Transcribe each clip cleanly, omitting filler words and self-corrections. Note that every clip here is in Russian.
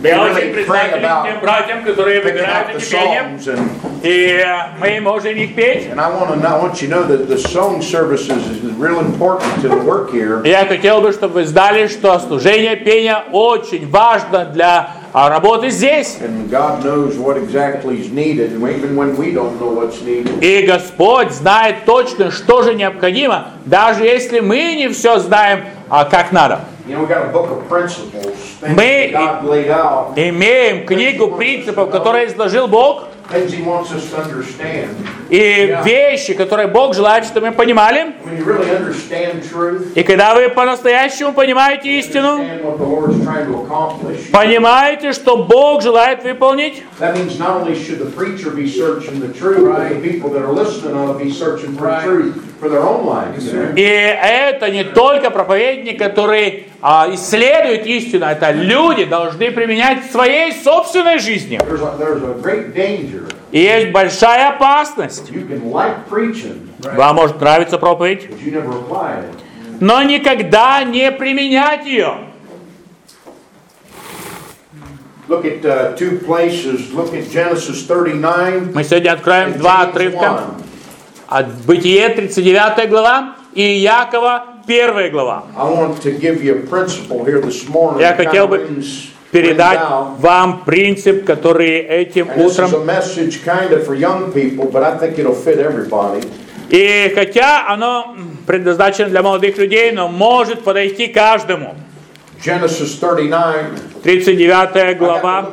Я очень признателен тем братьям, которые выбирают эти пения, и мы можем их петь. Я хотел бы, чтобы вы знали, что служение пения очень важно для работы здесь. И Господь знает точно, что же необходимо, даже если мы не все знаем, как надо. Мы имеем книгу принципов, которую изложил Бог, и вещи, которые Бог желает, чтобы мы понимали. И когда вы по-настоящему понимаете истину, понимаете, что Бог желает выполнить, и это не только проповедник, который исследует истину, это люди должны применять в своей собственной жизни. И есть большая опасность. Вам может нравиться проповедь, но никогда не применять ее. Мы сегодня откроем два отрывка. От Бытие 39 глава и Иакова 1 глава. Я хотел бы передать вам принцип, который этим утром... И хотя оно предназначено для молодых людей, но может подойти каждому. Genesis 39. 39 глава.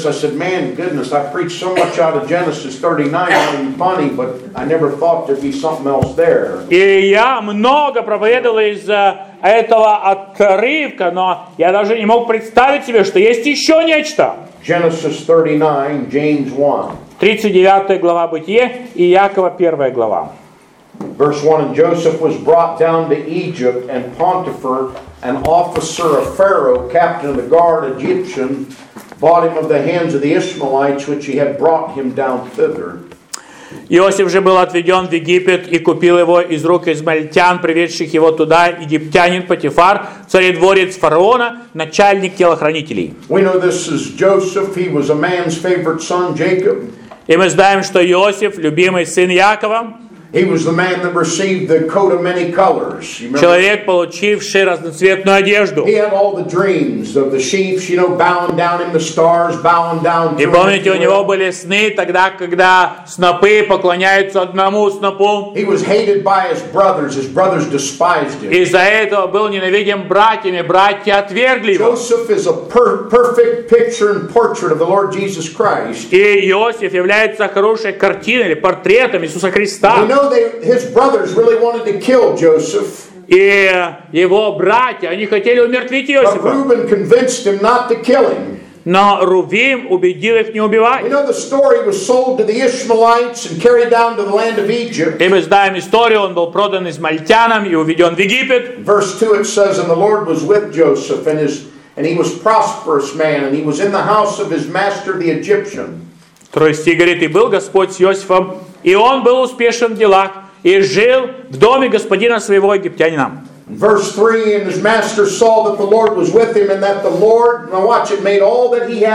И я много проповедовал из этого отрывка, но я даже не мог представить себе, что есть еще нечто. Genesis 39, James 1. 39 глава Бытие и Иакова 1 глава. Verse 1, and Joseph was brought down to Egypt, and Potiphar, an officer of Pharaoh, captain of the guard, Egyptian, bought him of the hands of the Ishmaelites, which he had brought him down thither. Иосиф же был отведен в Египет и купил его из рук измаильтян, приведших его туда, египтянин Потифар, царедворец фараона, начальник телохранителей. We know this is Joseph. He was a man's favorite son, Jacob. И мы знаем, что Иосиф, любимый сын Иакова, he was the man that received the coat of many colors. Человек, получивший разноцветную одежду. He had all the dreams of the chiefs, bowing down in the stars, bowing down. И помните, у него были сны тогда, когда снопы поклоняются одному снопу. He was hated by his brothers. His brothers despised him. Из-за этого был ненавидим братьями, братья отвергли его. Joseph is a perfect picture and portrait of the Lord Jesus Christ. И Иосиф является хорошей картиной или портретом Иисуса Христа. His brothers really wanted to kill Joseph. И его братья, они хотели умертвить Иосифа. But Reuben convinced him not to kill him. Но Рувим убедил их не убивать. We know the story was sold to the Ishmaelites and carried down to the land of Egypt. И мы знаем историю, он был продан измаильтянам и уведен в Египет. Verse 2 it says, and the Lord was with Joseph, and he was prosperous man, and he was in the house of his master the Egyptian. Второй стих говорит, и был Господь с Иосифом, и он был успешен в делах, и жил в доме господина своего египтянина. Verse 3, and his master saw that the Lord was with him, and that the Lord, now watch it, made all that he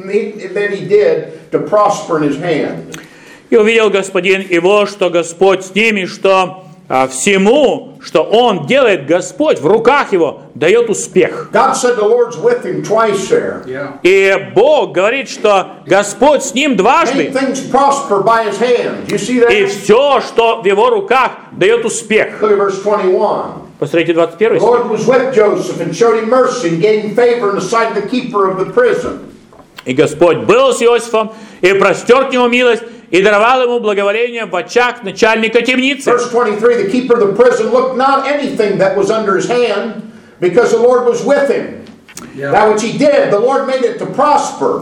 did to prosper in his hand. И увидел господин его, что Господь с ними, что всему, что он делает, Господь в руках его дает успех. God said the Lord's with him twice there. И Бог говорит, что Господь с ним дважды. Things prosper by his hand. You see that? И все, что в его руках, дает успех. Look at verse 21. Посмотрите 21 The Lord was with Joseph and showed him mercy and gave him favor in the sight of the keeper of the prison. И Господь был с Иосифом и простер к нему милость и даровал ему благоволение в очах начальника темницы. Verse 23, the keeper of the prison looked not anything that was under his hand, because the Lord was with him. That which he did, the Lord made it to prosper.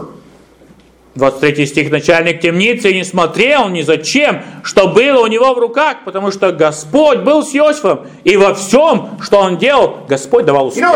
23 стих, начальник темницы не смотрел ни зачем, что было у него в руках, потому что Господь был с Иосифом, и во всем, что он делал, Господь давал успех.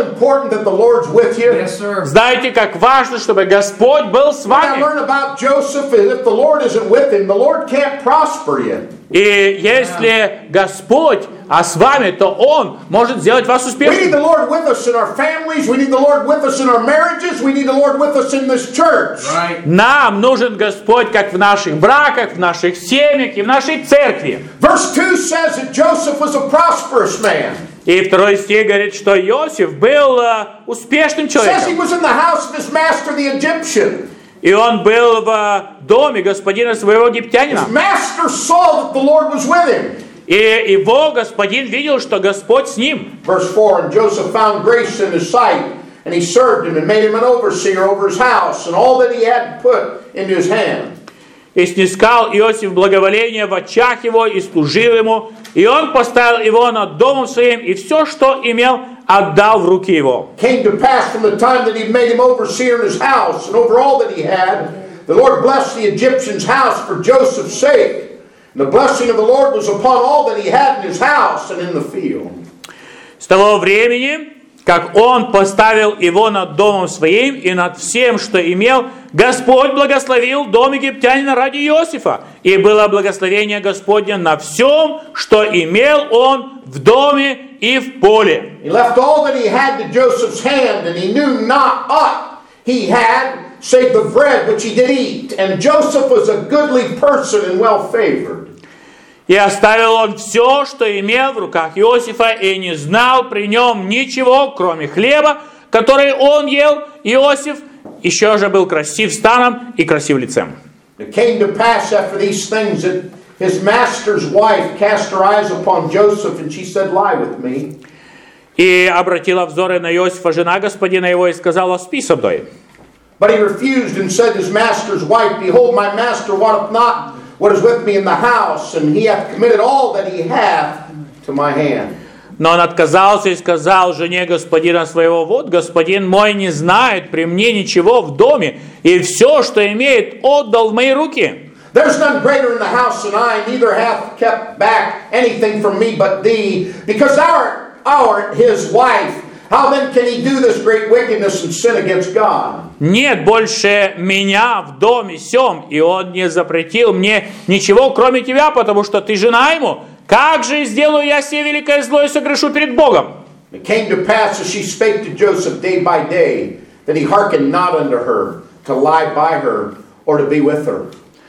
Знаете, как важно, чтобы Господь был с вами. И если Господь с вами, то Он может сделать вас We need успешным. the Lord with us in our families. We need the Lord with us in our marriages. We need the Lord with us in this church. Нам нужен Господь как в наших браках, в наших семьях и в нашей церкви. Verse 2 says that Joseph was a prosperous man. И 2 стих говорит, что Иосиф был успешным It says he человеком. was in the house of his master, the Egyptian. И он был в доме господина своего египтянина. His master saw that the Lord was with him. И его господин видел, что Господь с ним. Verse 4, and Joseph found grace in his sight, and he served him and made him an overseer over his house, and all that he had put into his hand. И снискал Иосиф благоволение в очах его, и служил ему. И он поставил его над домом своим, и все, что имел, отдал в руки его. Came to pass from the time that he made him overseer in his house, and over all that he had, the Lord blessed the Egyptian's house for Joseph's sake. And the blessing of the Lord was upon all that he had in his house and in the field. С того времени, как он поставил его над домом своим и над всем, что имел, Господь благословил дом египтянина ради Иосифа. И было благословение Господне на всем, что имел он в доме и в поле. He left all that he had to Joseph's hand, and he knew not aught he had save the bread which he did eat. And Joseph was a goodly person and well favored. И оставил он все, что имел в руках Иосифа, и не знал при нем ничего, кроме хлеба, который он ел. Иосиф еще же был красив станом и красив лицем. It came to pass after these things that his master's wife cast her eyes upon Joseph, and she said, "Lie with me." И обратила взоры на Иосифа жена господина его и сказала: «Спи со мной». But he refused and said to his master's wife, "Behold, my master wotteth not what is with me in the house, and he hath committed all that he hath to my hand." Но он отказался и сказал жене господина своего: «Вот господин мой не знает при мне ничего в доме, и все, что имеет, отдал в мои руки». There's none greater in the house than I, neither hath kept back anything from me but thee, because thou art his wife. How then can he do this great wickedness and sin against God? Нет больше меня в доме сем, и он не запретил мне ничего, кроме тебя, потому что ты жена ему. Как же сделаю я сие великое зло и согрешу перед Богом? It came to pass as she spake to Joseph day by day, that he hearkened not unto her, to lie by her, or to be with her.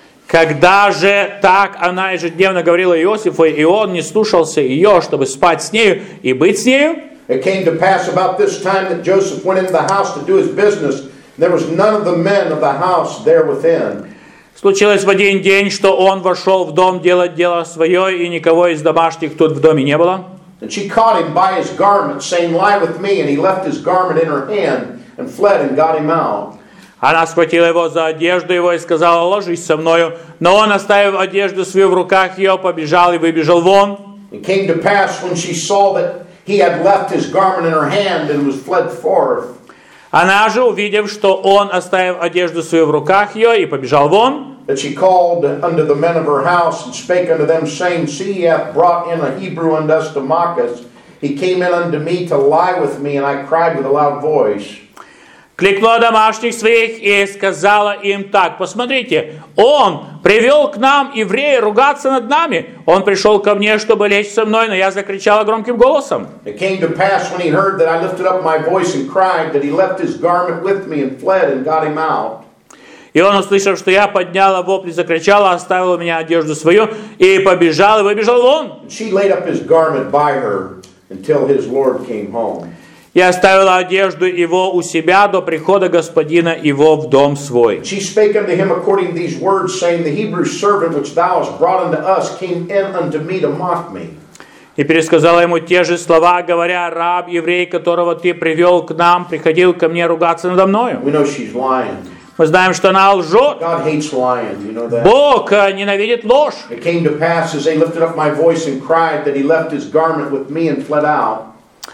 Когда же так она ежедневно говорила Иосифу, и он не слушался ее, чтобы спать с нею и быть с нею. It came to pass about this time that Joseph went into the house to do his business, and there was none of the men of the house there within. Случилось в один день, что он вошел в дом делать дело свое, и никого из домашних тут в доме не было. And she caught him by his garment, saying, "Lie with me." And he left his garment in her hand, and fled and got him out. Она схватила его за одежду его и сказала: «Ложись со мною». Но он, оставив одежду свою в руках ее, побежал и выбежал вон. It came to pass when she saw that he had left his garment in her hand and was fled forth. Она же, увидев, что он, оставив одежду свою в руках ее, и побежал вон, That she called unto the men of her house, and spake unto them, saying, "See, he hath brought in a Hebrew unto us to mock us. He came in unto me to lie with me, and I cried with a loud voice." кликнула домашних своих и сказала им так: «Посмотрите, он привел к нам еврея ругаться над нами. Он пришел ко мне, чтобы лечь со мной, но я закричала громким голосом». It came to pass when he heard that I lifted up my voice and cried, that he left his garment with me and fled and got him out. И он, услышав, что я подняла вопль, закричала, оставила у меня одежду свою, и побежал, и выбежал вон. And she laid up his garment by her until his Lord came home. И оставила одежду его у себя до прихода господина его в дом свой. She spake unto him according to these words, saying, "The Hebrew servant which thou hast brought unto us came in unto me to mock me." И пересказала ему те же слова, говоря: «Раб еврей, которого ты привел к нам, приходил ко мне ругаться надо мною». We know she's lying. Мы знаем, что она лжет. God hates lying. You know that? Бог ненавидит ложь. It came to pass as they lifted up my voice and cried, that he left his garment with me and fled out.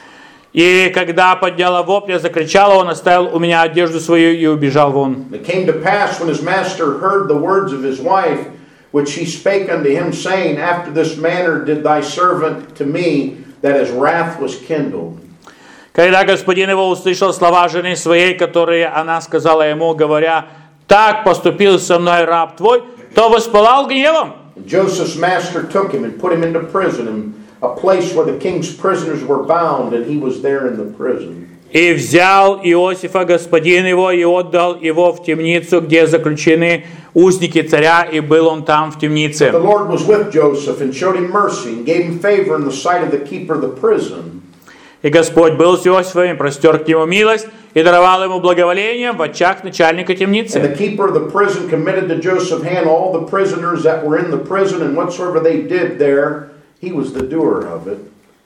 И когда подняла вопль, закричала, он оставил у меня одежду свою и убежал вон. It came to pass when his master heard the words of his wife, which she spake unto him, saying, "After this manner did thy servant to me, that his wrath was kindled." Когда господин его услышал слова жены своей, которые она сказала ему, говоря: «Так поступил со мной раб твой», то воспылал гневом. Joseph's master took him and put him into prison, in a place where the king's prisoners were bound, and he was there in the prison. И взял Иосифа господин его и отдал его в темницу, где заключены узники царя, и был он там в темнице. The Lord was with Joseph and showed him mercy and gave him favor in the sight of the keeper of the prison. И Господь был с Иосифом, и простер к нему милость, и даровал ему благоволение в очах начальника темницы. And the keeper of the prison committed to Joseph's hand all the prisoners that were in the prison, and whatsoever they did there, he was the doer of it.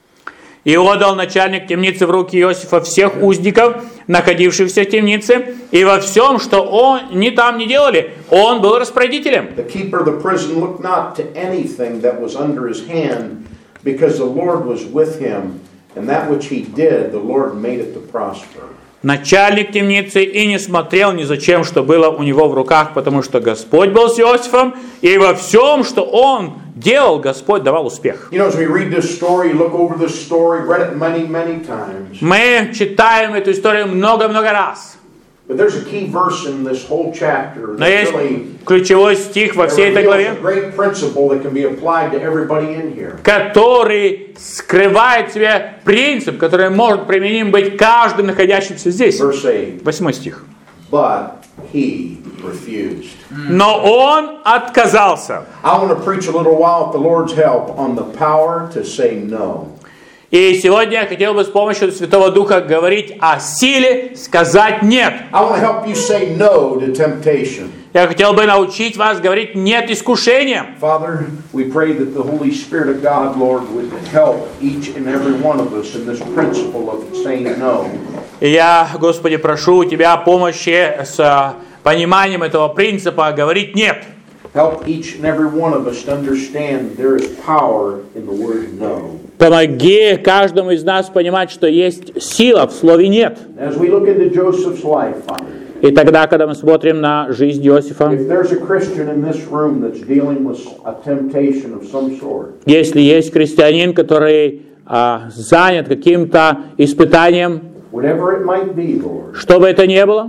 И отдал начальник темницы в руки Иосифа всех узников, находившихся в темнице, и во всем, что они там не делали, он был распорядителем. The keeper of the prison looked not to anything that was under his hand, because the Lord was with him, and that which he did, the Lord made it to prosper. Начальник темницы и не смотрел ни за чем, что было у него в руках, потому что Господь был с Иосифом, и во всем, что он делал, Господь давал успех. You know, as we read this story, look over this story, read it many, many times. Мы читаем эту историю много-много раз. But there's a key verse in this whole chapter Но that есть really ключевой стих во всей этой главе, a great principle that can be applied to everybody in here. который скрывает в себе принцип, который может применим быть каждым находящимся здесь. Verse 8. 8 стих. But he refused. Но он отказался. I want to preach a little while with the Lord's help on the power to say no. И сегодня я хотел бы с помощью Святого Духа говорить о силе сказать «нет». I want to help you say no to temptation. Я хотел бы научить вас говорить «нет» искушениям. Father, we pray that the Holy Spirit of God, Lord, would help each and every one of us in this principle of saying no. И я, Господи, прошу у Тебя помощи с пониманием этого принципа говорить «нет». Help each and every one of us to understand there is power in the word no. Помоги каждому из нас понимать, что есть сила в слове «нет». As we look into Joseph's life, Father, И тогда, когда мы смотрим на жизнь Иосифа, if there's a Christian in this room that's dealing with a temptation of some sort, если есть христианин, который занят каким-то испытанием, whatever it might be, Lord, что бы это ни было,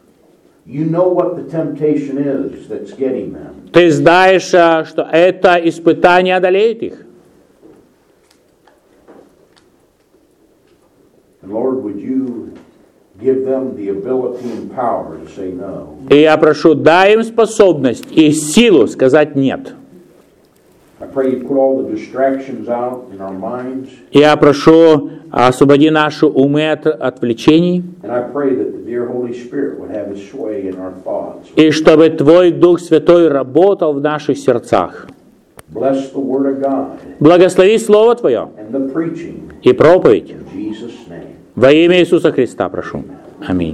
you know what the temptation is that's getting them. ты знаешь, что это испытание одолеет их. And Lord, would you give them the ability and power to say no? И я прошу, дай им способность и силу сказать «нет». I pray you put all the distractions out in our minds. Я прошу, освободи наши умы от отвлечений, And I pray that the dear Holy Spirit would have his sway in our thoughts. и чтобы Твой Дух Святой работал в наших сердцах. Bless the Word of God Благослови Слово Твое and the preaching и проповедь. in Jesus' name. Во имя Иисуса Христа прошу. Аминь.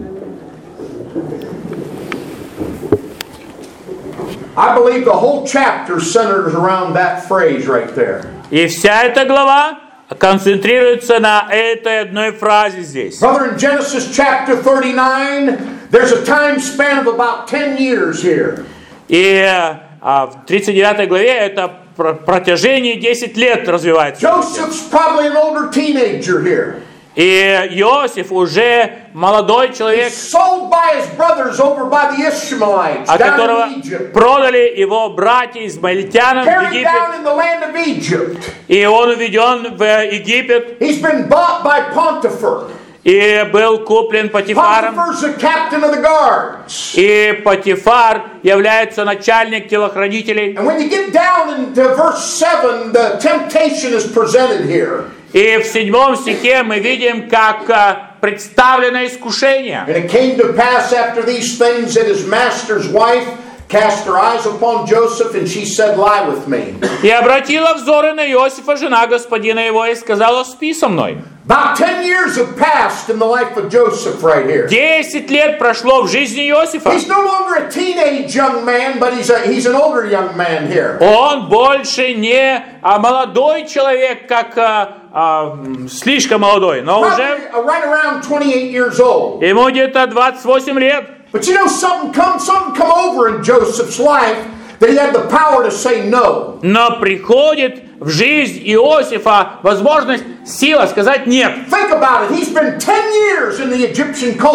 I believe the whole chapter centers around that phrase right there. И вся эта глава концентрируется на этой одной фразе здесь. Brother, in Genesis chapter 39, there's a time span of about 10 years here. И в 39 главе это протяжение 10 лет развивается. Joseph's probably an older teenager here. И Иосиф уже молодой человек, Sold by his brothers over by the Ishmaelites которого down in Egypt. продали его братья измаильтянам в Carried Египет. down in the land of Egypt. И он уведен в Египет He's been bought by Potiphar. и был куплен Потифаром. Potiphar's the captain of the guards. И Потифар является начальник телохранителей. And when you get down into verse 7, the temptation is presented here. И в 7 стихе мы видим, как представлено искушение. And it came to pass after these things that his master's wife cast her eyes upon Joseph, and she said, "Lie with me." И обратила взоры на Иосифа, жена господина его, и сказала: «Спи со мной». About 10 years have passed in the life of Joseph right here. 10 лет прошло в жизни Иосифа. He's no longer a teenage young man, but he's an older young man here. Он больше не молодой человек, как слишком молодой, но уже Right around 28 years old. ему где-то 28 лет. But you know, something come over in Joseph's life that he had the power to say no. Но приходит в жизнь Иосифа возможность, сила сказать «нет». Think about it. He's been 10 years in the Egyptian culture.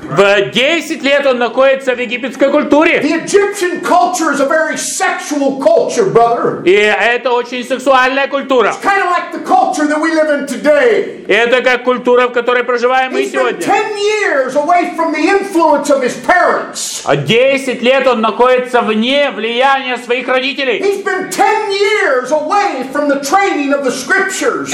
В 10 лет он находится в египетской культуре. The Egyptian culture is a very sexual culture, brother. И это очень сексуальная культура. It's kind of like the culture that we live in today. Это как культура, в которой проживаем мы He's been сегодня. 10 years away from the influence of his parents. 10 лет он находится вне влияния своих родителей. He's been 10 years away from the training of the scriptures.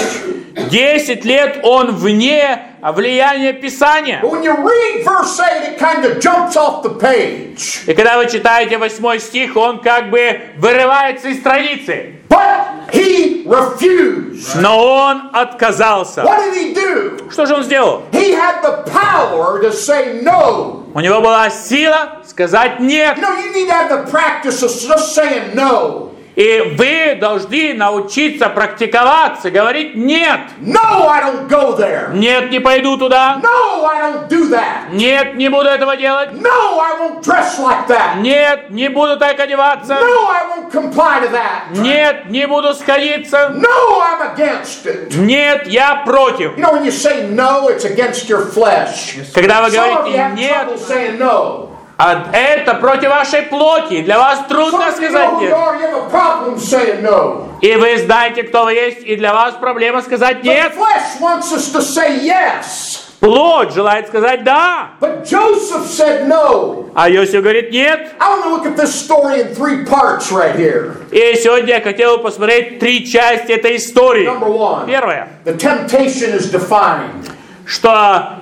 10 лет он вне влияния Писания. But when you read verse 8, it kind of jumps off the page. И когда вы читаете 8 стих, он как бы вырывается из страницы. But he refused. Но он отказался. What did he do? Что же он сделал? He had the power to say no. У него была сила сказать нет. You know, you need to have the practice of just saying no. И вы должны научиться практиковаться, говорить нет. No, I don't go there. Нет, не пойду туда. No, I don't do that. Нет, не буду этого делать. No, I won't dress like that. Нет, не буду так одеваться. No, I won't comply to that. Нет, не буду сходиться. No, I'm against it. Нет, я против. You know, when you say no, it's against your flesh. Когда вы Some of you говорите have нет, trouble saying no. а это против вашей плоти. Для вас Some трудно of you know сказать who you нет. are, you have a problem saying no. И вы знаете, кто вы есть, и для вас проблема сказать The нет. flesh wants us to say yes. Плоть желает сказать да. But Joseph said no. А Иосиф говорит нет. I want to look at this story in 3 parts right here. И сегодня я хотел бы посмотреть 3 части этой истории. Number 1. Первое, The temptation is defined. что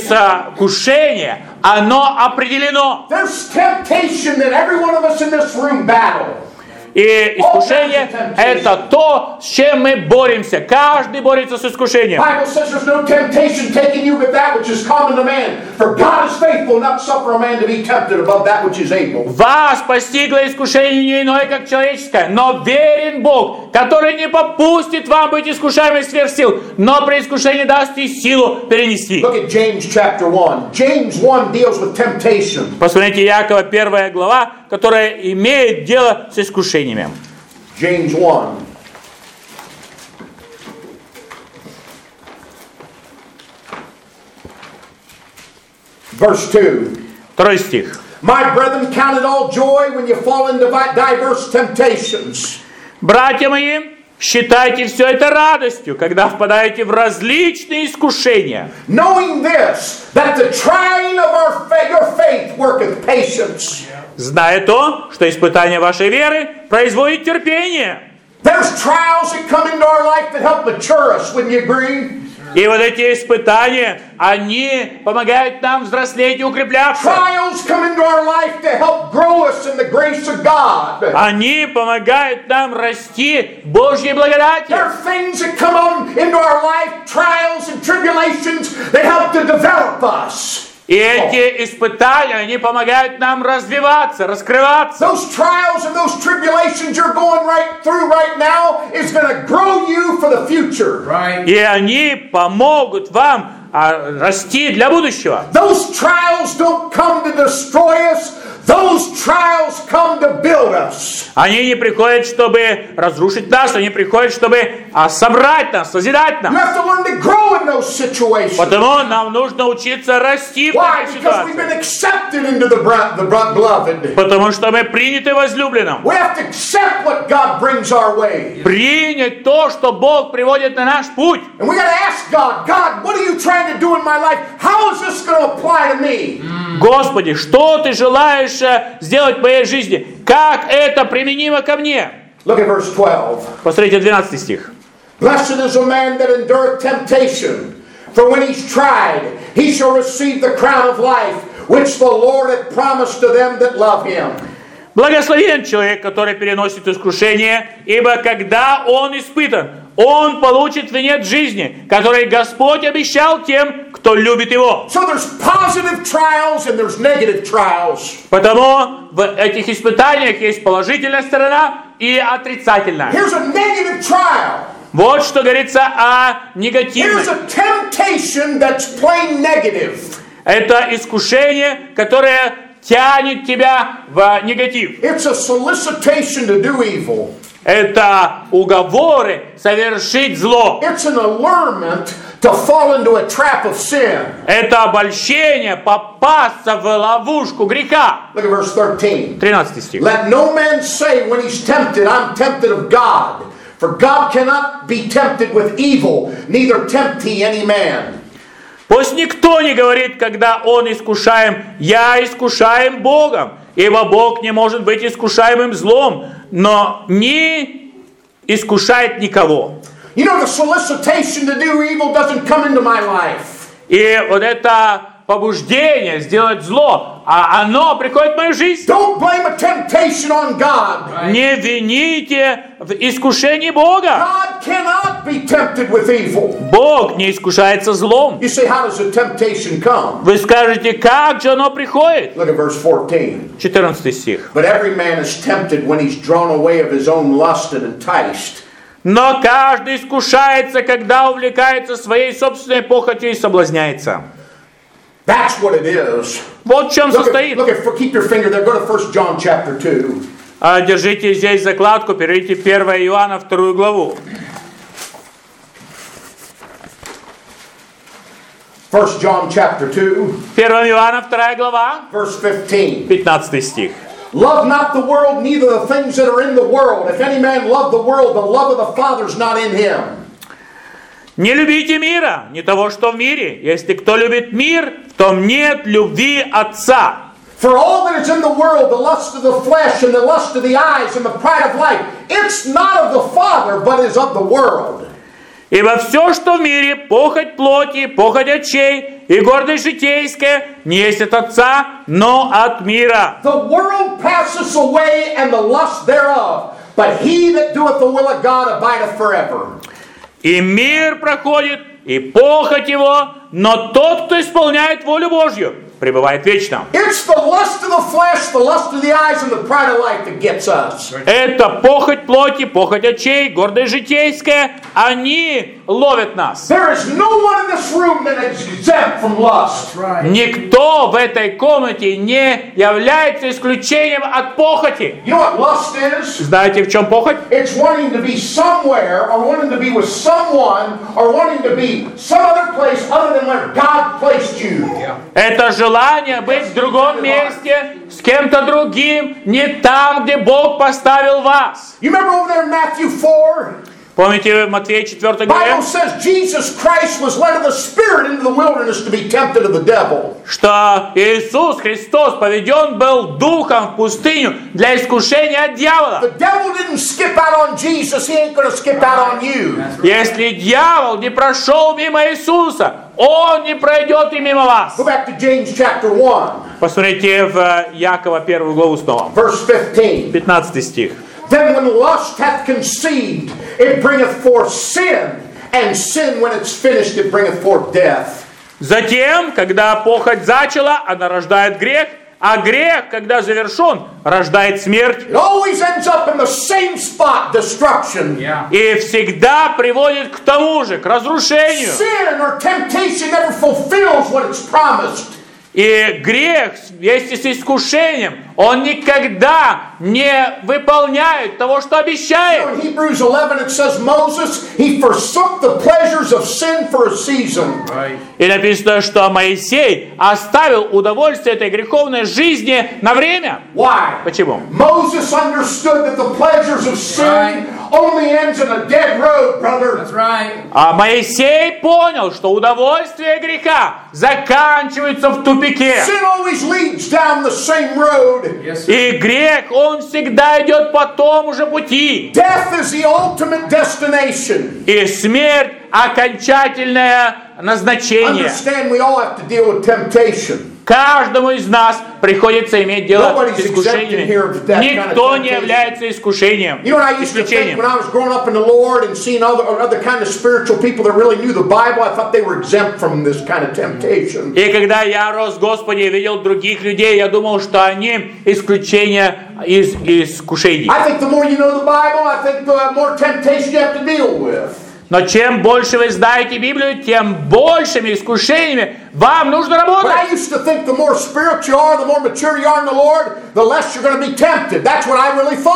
искушение, оно определено. There's temptation that every one of us in this room battle. И искушение – это то, с чем мы боремся. Каждый борется с искушением. The Bible says there's no temptation taking you but that which is common to man. For God is faithful, not suffer a man to be tempted above that which is able. Вас постигло искушение не иное, как человеческое, но верен Бог, который не попустит вам быть искушаемым сверх сил, но при искушении даст и силу перенести. Look at James chapter 1. James 1 deals with temptation. Посмотрите, Якова 1 глава, которая имеет дело с искушениями. James 1. Verse 2. 2 стих. My brethren, count it all joy when you fall into diverse temptations. Братья мои, считайте все это радостью, когда впадаете в различные искушения. Knowing this, that the trying of your faith worketh patience. Зная то, что испытание вашей веры производит терпение. There's trials that come into our life that help mature us, wouldn't you agree? И вот эти испытания, они помогают нам взрослеть и укрепляться. Trials come into our life to help grow us in the grace of God. Они помогают нам расти в Божьей благодати. There are things that come on into our life, trials and tribulations that help to develop us. И эти испытания, они помогают нам развиваться, раскрываться. Those trials and those tribulations you're going right through right now is going to grow you for the future. Right. И они помогут вам расти для будущего. Those trials don't come to destroy us. Those trials come to build us. Они не приходят, чтобы разрушить нас, они приходят, чтобы собрать нас, созидать You нас. have to learn to grow in those situations. Потому нам нужно учиться расти в Why? таких Because we've been ситуациях. accepted into the beloved. Потому что мы приняты возлюбленным. We have to accept what God brings our way. Принять то, что Бог приводит на наш путь. And we got to ask God, God, what are you trying to do in my life? How is this going to apply to me? Господи, что Ты желаешь сделать в моей жизни? Как это применимо ко мне? Look at verse 12. Посмотрите 12 стих. Blessed is a man that endureth temptation, for when he's tried, he shall receive the crown of life, which the Lord hath promised to them that love him. Благословен человек, который переносит искушение, ибо когда он испытан, он получит венец жизни, который Господь обещал тем, кто любит Его. So there's positive trials and there's negative trials. Потому в этих испытаниях есть положительная сторона и отрицательная. Here's a negative trial. Вот что говорится о негативной. Here's a temptation that's plain negative. Это искушение, которое тянет тебя в негатив. It's a solicitation to do evil. Это уговоры совершить зло. It's an allurement to fall into a trap of sin. Это обольщение попасться в ловушку греха. Look at verse 13. 13 стих. Let no man say when he's tempted, I'm tempted of God. For God cannot be tempted with evil, neither tempt he any man. Пусть никто не говорит, когда он искушаем, я искушаем Богом, ибо Бог не может быть искушаемым злом, но не искушает никого. You know, the solicitation to do evil doesn't come into my life. И вот это побуждение сделать зло, оно приходит в мою жизнь. Don't blame a temptation on God. Не вините в искушении Бога. God cannot be tempted with evil. Бог не искушается злом. You say, how does the temptation come? Вы скажете, как же оно приходит? Look at verse 14. 14 стих. But every man is tempted when he's drawn away of his own lust and enticed. Но каждый искушается, когда увлекается своей собственной похотью и соблазняется. That's what it is. Вот в чем состоит. Keep your finger there. Go to 1 John chapter 2. Держите здесь закладку, перейдите 1 Иоанна 2 главу. 1 John chapter 2. 1 Иоанна 2 глава. Verse 15. 15 стих. Love not the world, neither the things that are in the world. If any man love the world, the love of the Father is not in him. Не любите мира, не того, что в мире. Если кто любит мир, в том нет любви Отца. For all that is in the world, the lust of the flesh and the lust of the eyes and the pride of life, it's not of the Father, but is of the world. Ибо все, что в мире, похоть плоти, похоть очей и гордость житейская, не есть от Отца, но от мира. The world passes away and the lust thereof, but he that doeth the will of God abideth forever. И мир проходит, и похоть его, но тот, кто исполняет волю Божью, пребывает вечно. It's the lust of the flesh, the lust of the eyes, and the pride of life that gets us. Это похоть плоти, похоть очей, гордость житейская, они ловят нас. There is no one in this room that is exempt from lust. Никто в этой комнате не является исключением от похоти. You know what lust is? Знаете, в чем похоть? It's wanting to be somewhere, or wanting to be with someone, or wanting to be some other place other than where God placed you. Это желание быть в другом месте, с кем-то другим, не там, где Бог поставил вас. You remember over there in Matthew 4? Помните Матфея 4 Bible главе? says Jesus Christ was led of the Spirit into the wilderness to be tempted of the devil. Что Иисус Христос поведен был Духом в пустыню для искушения от дьявола. The devil didn't skip out on Jesus, he ain't going to skip out on you. Если дьявол не прошел мимо Иисуса, он не пройдет и мимо вас. Go back to James chapter 1. Посмотрите в Якова 1 главу снова. Verse 15. 15 стих. Then when lust hath conceived, it bringeth forth sin, and sin when it's finished, it bringeth forth death. Затем, когда похоть зачала, она рождает грех, а грех, когда завершен, рождает смерть. It always ends up in the same spot, destruction. И всегда приводит к тому же, к разрушению. Sin or temptation never fulfills what it's promised. И грех вместе с искушением, он никогда не выполняет того, что обещает. In Hebrews 11 it says Moses, he forsook the pleasures of sin for a season. И написано, что Моисей оставил удовольствие этой греховной жизни на время. Why? Почему? Moses understood that the pleasures of sin only ends in a dead road, brother. That's right. А Моисей понял, что удовольствие греха заканчивается в тупике. Sin always leads down the same road. Yes, sir. И грех, он всегда идет по тому же пути. Death is the ultimate destination. И смерть – окончательное назначение. Understand, we all have to deal with temptation. Каждому из нас приходится иметь дело с искушениями. Никто не является исключением. You know what I used to think when I was growing up in the Lord and seeing other kind of spiritual people that really knew the Bible, I thought they were exempt from this kind of temptation. И когда я рос в Господе и видел других людей, я думал, что они исключение из искушений. I think the more you know the Bible, I think the more temptation you have to deal with. Но чем больше вы знаете Библию, тем большими искушениями вам нужно But работать. I used to think the more spiritual you are, the more mature you are in the Lord, the less you're going to be tempted. That's what I really thought.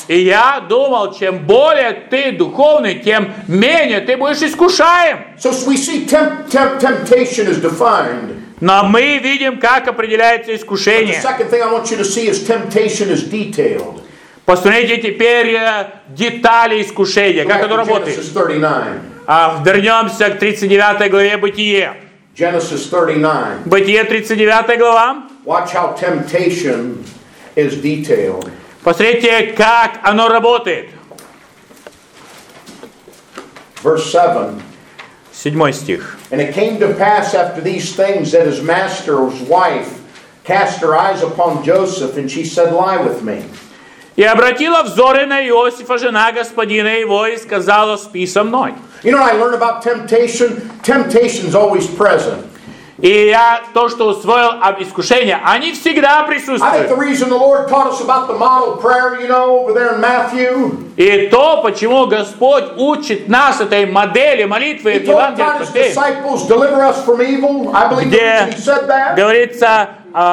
И я думал, чем более ты духовный, тем менее ты будешь искушаем. So we see temptation is defined. Но мы видим, как определяется The искушение. second thing I want you to see is temptation is detailed. Посмотрите теперь детали искушения, как оно работает. Genesis 39. Вернемся к 39 главе Бытие. Genesis 39. Бытие 39 глава. Watch how temptation is detailed. Посмотрите, как оно работает. Verse 7. 7 стих. And it came to pass after these things that his master's wife cast her eyes upon Joseph, and she said, Lie with me. И обратила взоры на Иосифа, жена господина его, и сказала: спи со мной. You know what I learned about temptation? Temptation's always present. И я то, что усвоил об искушении, они всегда I think присутствуют. the reason the Lord taught us about the model prayer, over there in Matthew, И то, почему Господь учит нас этой модели молитвы He в told Евангелии от His Матфея, disciples, deliver us from evil. I believe где He said that. говорится: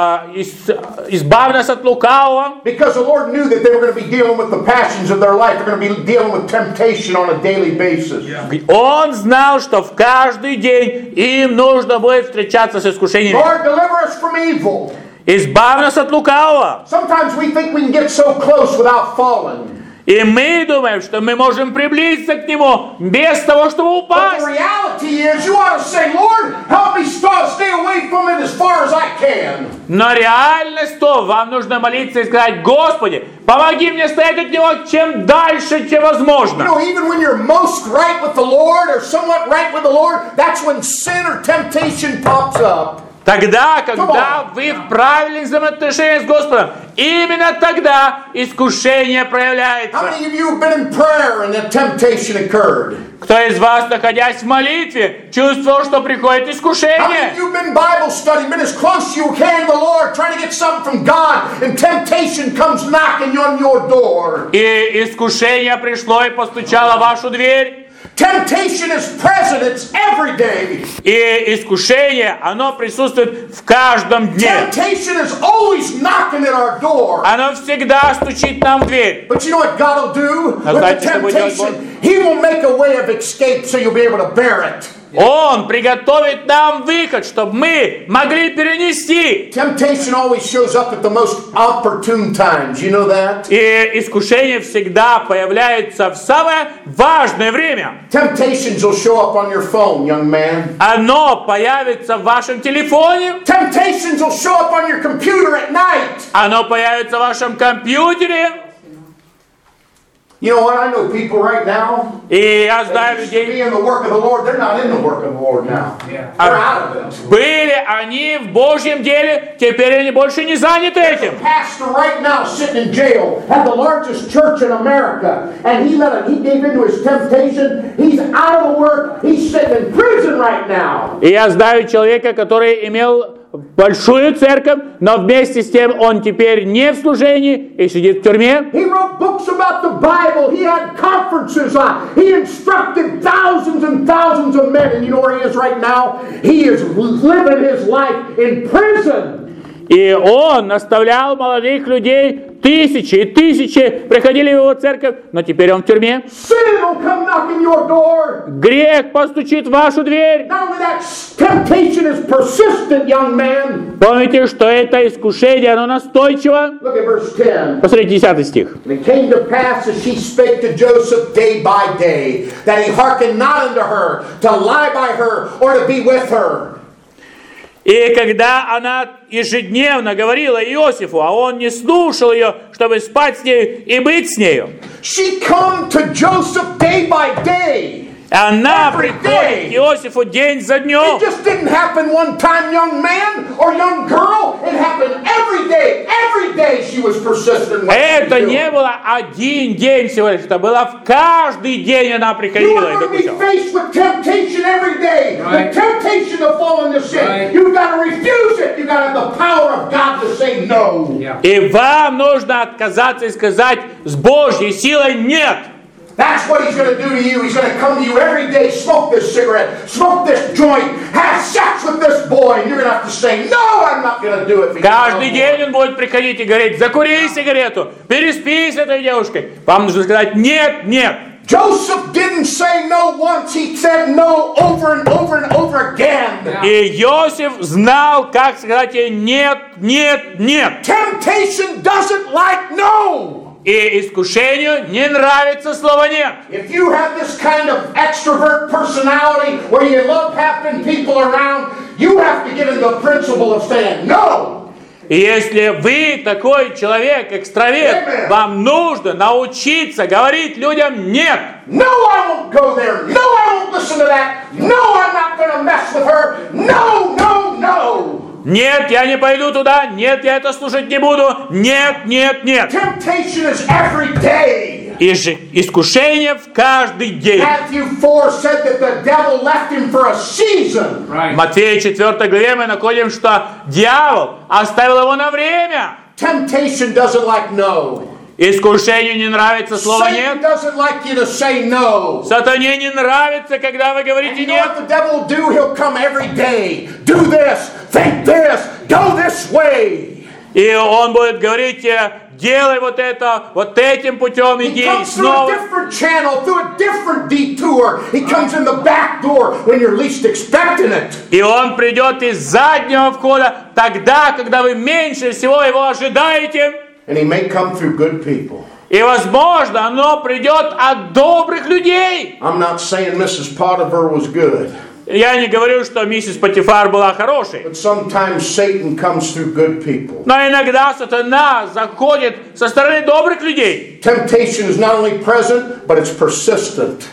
избавь нас от лукавого. Because the Lord knew that they were going to be dealing with the passions of their life. They're going to be dealing with temptation on a daily basis. Он знал, что в каждый день им нужно будет встречаться с искушениями. Lord, deliver us from evil. Избавь нас от лукавого. Sometimes we think we can get so close without falling. И мы думаем, что мы можем приблизиться к Нему без того, чтобы But the упасть. reality is, you ought to say, Lord, help me stay away from it as far as I can. Но реальность то, вам нужно молиться и сказать: Господи, помоги мне стоять от Него чем дальше, чем возможно. Even when you're most right with the Lord or somewhat right with the Lord, that's when sin or temptation pops up. Тогда, когда вы в правильных взаимоотношениях с Господом, именно тогда искушение How проявляется. many of you have been in prayer and a temptation occurred? Кто из вас, находясь в молитве, чувствовал, что приходит How many of искушение? you have been Bible study, been as close as you can to the Lord, trying to get something from God, and temptation comes knocking on your door? И искушение пришло и постучало в вашу дверь. Temptation is present, it's every day. И искушение, оно присутствует в каждом дне. Temptation is always knocking at our door. Оно всегда стучит нам в дверь. But you know what God will do with the знаете, что будет делать Бог? temptation? He will make a way of escape so you'll be able to bear it. Он приготовит нам выход, чтобы мы могли перенести. Temptation always shows up at the most opportune times. You know that? И искушение всегда появляется в самое важное время. Temptations will show up on your phone, young man. Оно появится в вашем телефоне. Temptations will show up on your computer at night. Оно появится в вашем компьютере. You know what? I know people right now. И я знаю They used to be людей, in the work of the Lord. They're not in the work of the Lord now. They're out of it. были они в Божьем деле, теперь они больше не заняты этим. Pastor right now sitting in jail at the largest church in America, and he gave into his temptation. He's out of the work. He's sitting in prison right now. И я знаю человека, который имел большую церковь, но вместе с тем он теперь не в служении и сидит в тюрьме. He wrote books about the Bible. He had conferences on. He instructed thousands and thousands of men. And you know where he is right now? He is living his life in prison. И он наставлял молодых людей, тысячи и тысячи приходили в его церковь, но теперь он в тюрьме. Sin will come knocking your door. Грех постучит в вашу дверь. Not only that, temptation is persistent, young man. Помните, что это искушение, оно настойчиво. Look at verse 10. Посмотрите 10 стих. And it came to pass as she spake to Joseph day by day, that he hearkened not unto her, to lie by her, or to be with her. И когда она ежедневно говорила Иосифу, а он не слушал ее, чтобы спать с нею и быть с нею, She come to Joseph day by day. она приходит к Иосифу день за днем. It just didn't happen one time, young man or young girl. It happened every day. Every day she was persistent. Это не было один день всего лишь, это было в каждый день она You приходила are и going to be докучала. faced with temptation every day. Right. The temptation to fall into sin. Right. You've got to refuse it. You've got to have the power of God to say no. Yeah. И вам нужно отказаться и сказать с Божьей силой «нет». That's what he's going to do to you. He's going to come to you every day, smoke this cigarette, smoke this joint, have sex with this boy, and you're going to have to say, no, I'm not going to do it. Каждый день он будет приходить и говорить: закури сигарету, переспи с этой девушкой. Вам нужно сказать: нет, нет. Joseph didn't say no once, he said no over and over and over again. И Иосиф знал, как сказать ей: нет, нет, нет. Temptation doesn't like no. И искушению не нравится слово «нет». If you have this kind of extrovert personality where you love having people around, you have to get into the principle of saying no. И если вы такой человек, экстраверт, вам нужно научиться говорить людям «нет». No, I won't go there. No, I won't listen to that. No, I'm not going to mess with her. No, no, no. Нет, я не пойду туда. Нет, я это слушать не буду. Нет, нет, нет. Temptation is every day. И же искушение в каждый день. Matthew 4 said that the devil left him for a season. В Матфея 4 главе мы находим, что дьявол оставил его на время. Temptation doesn't like no. Искушению не нравится слово «нет». Satan doesn't like you to say no. Сатане не нравится, когда вы говорите And you know «нет». what the devil will do? He'll come every day. Do this, think this, go this way. И он будет говорить: делай вот это, вот этим путем иди. He comes through a different channel, through a different detour. He comes in the back door when you're least expecting it. И он придет из заднего входа тогда, когда вы меньше всего его ожидаете. And he may come through good people. И, возможно, оно придет от добрых людей. I'm not saying Mrs. Potiphar was good. Я не говорю, что миссис Потифар была хорошей. But sometimes Satan comes through good people. Но иногда сатана заходит со стороны добрых людей. Temptation is not only present, but it's persistent.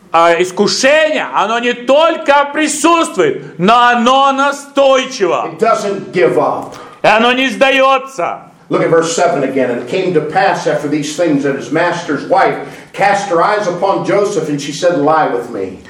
Искушение, оно не только присутствует, но оно настойчиво. It doesn't give up. И оно не сдается. Look at verse 7 again. And it came to pass after these things that his master's wife cast her eyes upon Joseph, and she said, lie with me.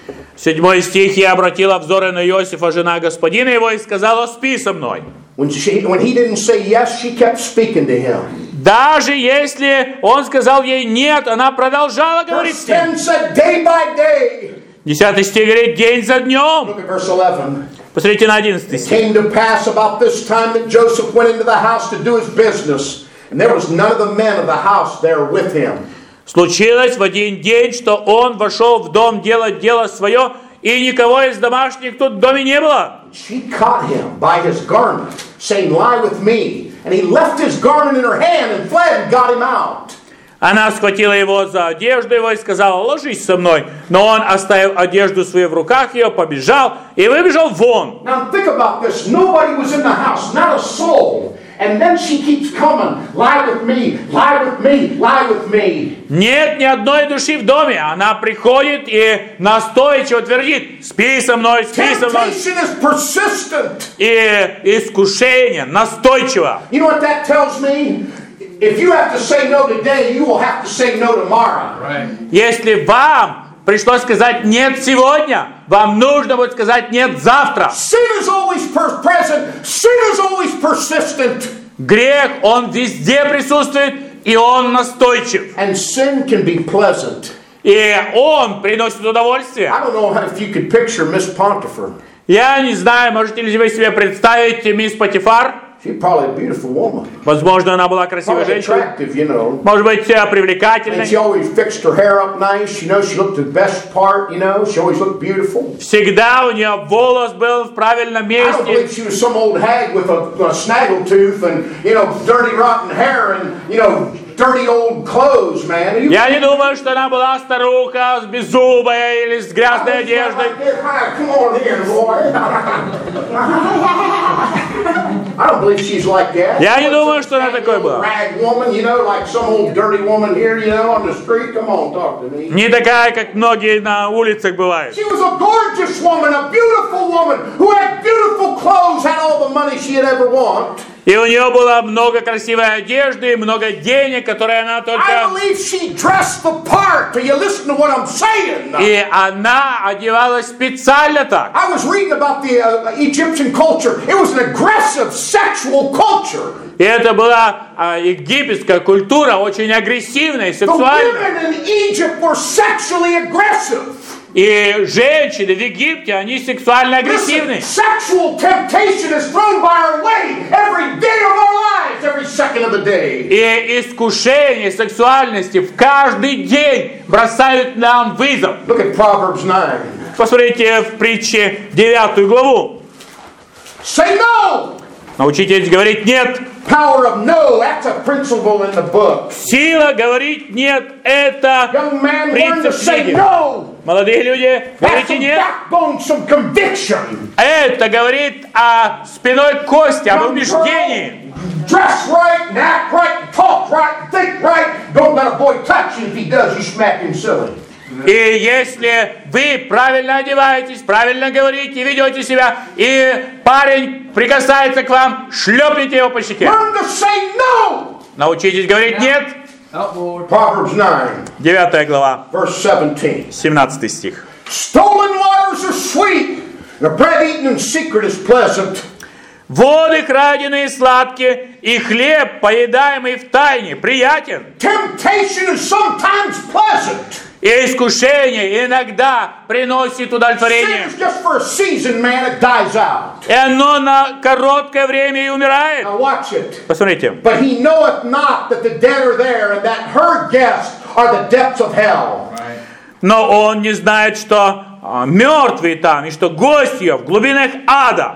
7 стих. «Я обратила взоры на Иосифа, жена господина его, и сказала: спи со мной». When he didn't say yes, she kept speaking to him. Даже если он сказал ей «нет», она продолжала говорить Verse с ним. 10 said, day by day. 10 стих говорит: день за днем. Look at verse 11. Посмотрите на 11 It стих. came to pass about this time that Joseph went into the house to do his business, and there was none of the men of the house there with him. Случилось в один день, что он вошел в дом делать дело свое, и никого из домашних тут в доме не было. She caught him by his garment, saying, lie with me. And he left his garment in her hand and fled and got him out. Она схватила его за одежду его и сказала: ложись со мной. Но он, оставив одежду свою в руках ее, побежал и выбежал вон. Now think about this. Nobody was in the house, not a soul. And then she keeps coming. Lie with me, lie with me, lie with me. Нет ни одной души в доме. Она приходит и настойчиво твердит: спи со мной, спи со мной. Temptation is persistent. И искушение настойчиво. You know what that tells me? If you have to say no today, you will have to say no tomorrow. Right. Если вам пришлось сказать «нет» сегодня, вам нужно будет сказать «нет» завтра. Sin is always present. Sin is always persistent. Грех, он везде присутствует, и он настойчив. And sin can be pleasant. И он приносит удовольствие. I don't know if you could picture Miss Potiphar. Я не знаю, можете ли вы себе представить мисс Потифар? She's probably a beautiful woman. Возможно, она была красивой Probably женщиной. attractive, you know. Может быть, And привлекательной. she always fixed her hair up nice. You know, she looked the best part, you know. She always looked beautiful. Всегда у нее волос был в правильном I don't believe месте. she was some old hag with a snaggletooth and, you know, dirty rotten hair and, you know, dirty old clothes, man. Я не думаю, что она была старуха с беззубой или с грязной одеждой. Come on here, boy. I don't believe she's like that. Я не думаю, что она такой была. Rag woman, you know, like some old dirty woman here, you know, on the street. Come on, talk to me. Не такая, как многие на улицах бывают. She was a gorgeous woman, a beautiful woman who had beautiful clothes, had all the money she'd ever want. И у нее было много красивой одежды, много денег, которые она только... И она одевалась специально так. И это была египетская культура, очень агрессивная, сексуальная. И женщины в Египте, они сексуально агрессивны. И искушение сексуальности в каждый день бросают нам вызов. Посмотрите в притче 9 главу. Научитесь говорить «нет». Power of no, that's a principle in the book. Сила говорить «нет» — это Young man, learn to принцип say книги. no. Молодые люди, говорите «нет». Some conviction. Это говорит о спиной кости, об убеждении. Dress right, act right, talk right, think right. Don't let a boy touch you. If he does, you smack him silly. И если вы правильно одеваетесь, правильно говорите, ведете себя, и парень прикасается к вам, шлепните его по щеке. No. Научитесь говорить «нет». Proverbs 9 глава, 17. 17 стих. Stolen waters are sweet, the bread eaten in secret is pleasant. Воды краденые сладкие, и хлеб, поедаемый в тайне, приятен. Temptation is sometimes pleasant. И искушение иногда приносит удовлетворение. И оно на короткое время и умирает. Посмотрите. Но он не знает, что мертвые там, и что гости в глубинах ада.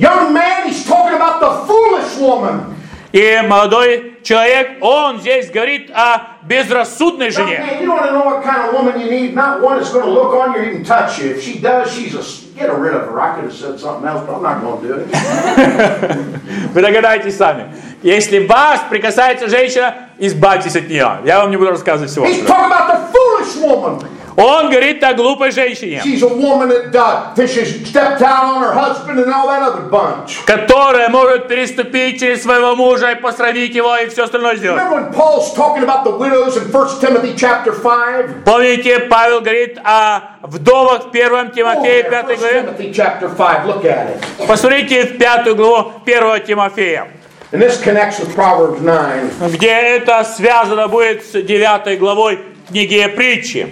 И молодой человек, он здесь говорит о безрассудной жене. Вы догадаетесь сами. Если вас прикасается женщина, избавьтесь от нее. Я вам не буду рассказывать всего. Он говорит о глупой женщине, которая может переступить через своего мужа и посрамить его и все остальное сделать. Помните, Павел говорит о вдовах в 1 Тимофея 5 главе? Посмотрите в 5 главу 1 Тимофея. Где это связано будет с 9 главой книги Притчи.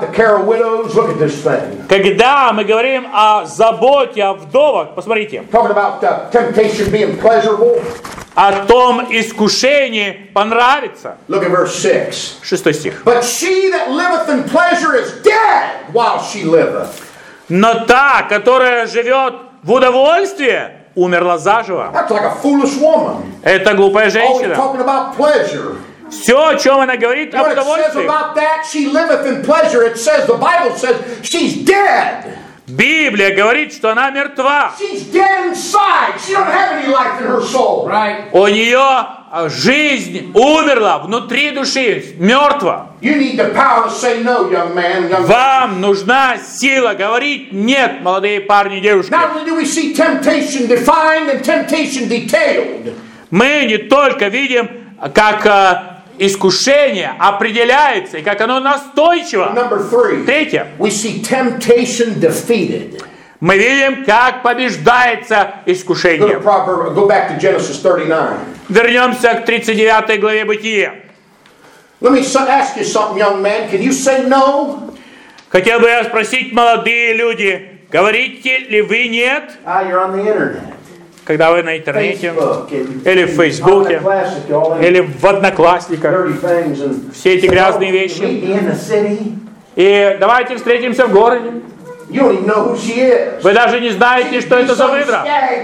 Когда мы говорим о заботе о вдовах, посмотрите. О том искушении понравится. 6 стих. Но та, которая живет в удовольствии, умерла заживо. Это глупая женщина. Все, о чем она говорит, об удовольствии. Библия говорит, что она мертва. У нее жизнь умерла внутри души, мертва. Вам нужна сила говорить «нет», молодые парни и девушки. Мы не только видим, как искушение определяется и как оно настойчиво. Третье. Мы видим, как побеждается искушение. Вернемся к 39 главе Бытия. Хотел бы я спросить, молодые люди, говорите ли вы «нет»? Когда вы на интернете, или в Фейсбуке, или в Одноклассниках, все эти грязные вещи. И давайте встретимся в городе. Вы даже не знаете, что это за выдра.